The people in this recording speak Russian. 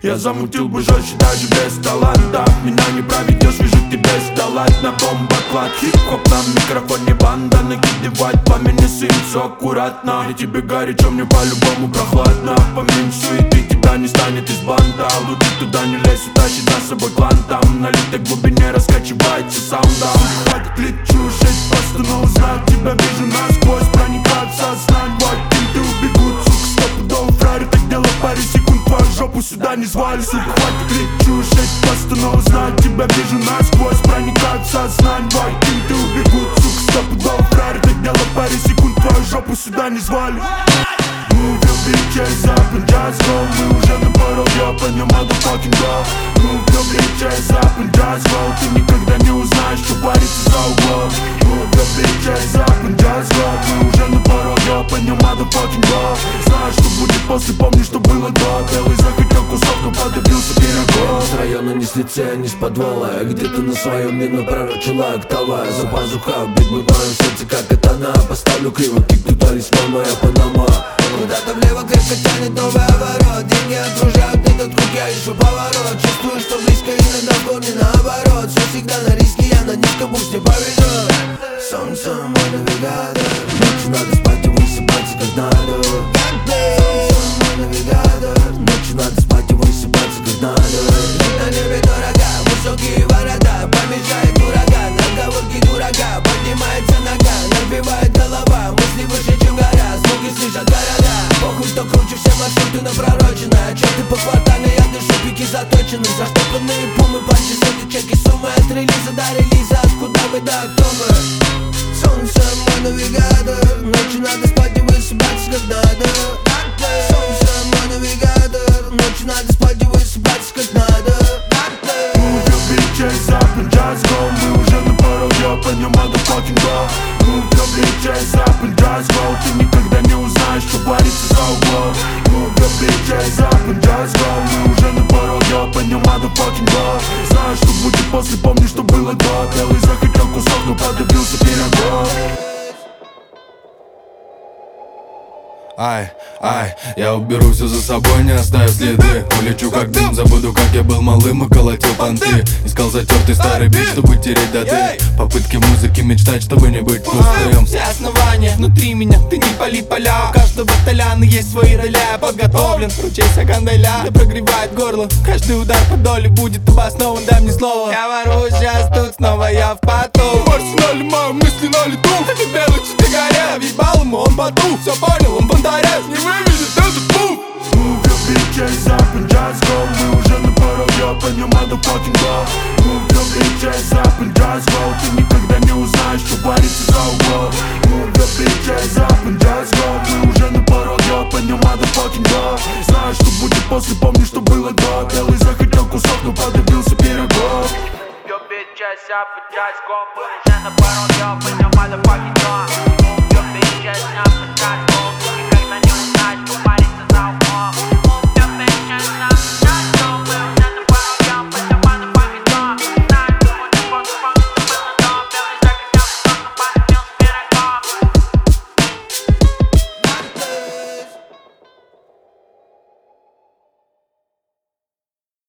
Я замутил бы жестче даже без таланта. Меня не проведешь, вижу к тебе сталать. На бомбоклад, хип-хоп на микрофоне банда. Накидывать по мне сын, все аккуратно. И тебе горячо, мне по-любому прохладно. Поменьше суеты, тебя не станет из банта. Лучше туда не лезь, утащит за собой клан. Там на литой глубине раскачивается саунда. Хватит лечу, 6 просто, но узнать тебя вижу насквозь. Проникать в сознание, ты убегут, сука, стопудов фраер. Так дело паре секунд, твою жопу сюда не звали, сука. Хватит лечу, 6 просто, но узнать тебя вижу насквозь. Проникать в сознание, ты убегут, сука, стопудов фраер. Так дело паре секунд, твою жопу сюда не звали. Move your bitches up and just go. Мы уже на пороге, open your motherfucking door. Move your bitches up and just go. Ты никогда не узнаешь, что парится за углом. Move your bitches up and just go. Мы уже на пороге, open your motherfucking door. Знаю, что будет после, помни, что было до. Белый захотел кусок, но подобился пирогом. С района не с лицея, не с подвала. Где-то на своем мирно пророчила октава. За пазуха, бит в моем сердце, как катана. Поставлю криво, кик туда лесной, моя панама. Куда-то влево крепко тянет новый оборот. Деньги окружают этот круг, я ищу поворот. Чувствую, что близко, иногда в корне наоборот. Все всегда на риске, я на низком, пусть не повезет. Солнце мой навигатор. Ночью надо спать и высыпаться как надо. Солнце мой навигатор. Ночью надо спать и высыпаться как надо. Жить на небе дорого, высокие ворота. Помешает ураган, отговорки дурака. Поднимается нога, набивает голова. Мысли выше, чем гора, звуки слышат города. Похуй, кто круче, все маршруты напророчены. Отчеты по квартале, я дышу, пики заточены. Заштопанные пумы, пачи, сотни, чеки, суммы. От релиза до релиза, откуда мы, да кто мы? Солнце мой навигатор. Ночью надо спать и высыпаться как надо. Солнце мой навигатор. Ночью надо спать и высыпаться как надо. Move your bitches up and just go. Мы уже на пороге, open your motherfucking door. Move your bitches up and just go. Ты никогда не узнаешь, что парится за углом. Move your bitches up and just go. Мы уже на пороге, open your motherfucking door. Знаю, что будет после, помни, что было до. Белый захотел кусок, но подобился пирогом. Ай, я уберу все за собой, не оставив следы. Улечу как дым, забуду, как я был малым и колотил понты. Искал затертый старый бит, чтобы тереть доты. Попытки музыки мечтать, чтобы не быть пустым. Все основания внутри меня, ты не пали поля. У каждого толяна есть свои роли, я подготовлен. Ручейся кандаля, да прогревает горло. Каждый удар по доле будет обоснован, дай мне слово. Я ворую сейчас тут, снова я в поту. В арсенале мои мысли на лету. Ты белый сигарет, въебал ему, он потух. Все понял, он бондарец, не вывезет этот пух. Move your bitches up and just go. Мы уже на пороге, open your motherfucking door. Move your bitches up and just go. Ты никогда не узнаешь, что парится за углом. Move your bitches up and just go. Мы уже на пороге, open your motherfucking door. Знаю, что будет после, помни, что было до. Белый захотел кусок, но подобился пирогом. Your bitches up and just go. Мы уже на пороге, open your motherfucking door. Move your bitches up.